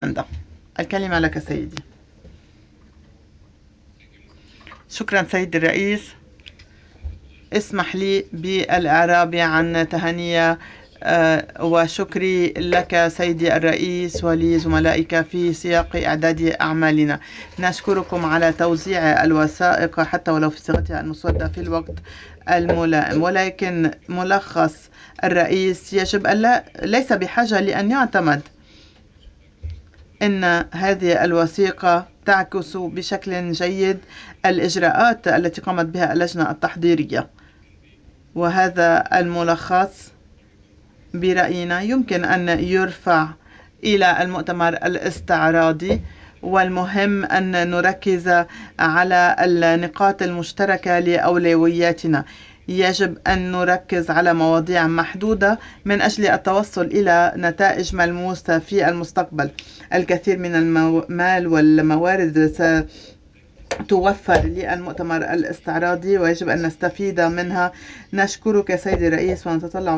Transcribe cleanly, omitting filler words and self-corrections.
الكلمة لك سيدي. شكرا سيدي الرئيس. اسمح لي بالإعراب عن تهنئة وشكري لك سيدي الرئيس ولزملائك في سياق إعداد أعمالنا. نشكركم على توزيع الوثائق حتى ولو في صيغتها المسودة في الوقت الملائم، ولكن ملخص الرئيس يجب أن ليس بحاجة لأن يعتمد. إن هذه الوثيقة تعكس بشكل جيد الإجراءات التي قامت بها اللجنة التحضيرية، وهذا الملخص برأينا يمكن أن يرفع إلى المؤتمر الاستعراضي. والمهم أن نركز على النقاط المشتركة لأولوياتنا. يجب أن نركز على مواضيع محدودة من أجل التوصل إلى نتائج ملموسة في المستقبل. الكثير من المال والموارد توفر للمؤتمر الاستعراضي ويجب أن نستفيد منها. نشكرك سيدي الرئيس ونتطلع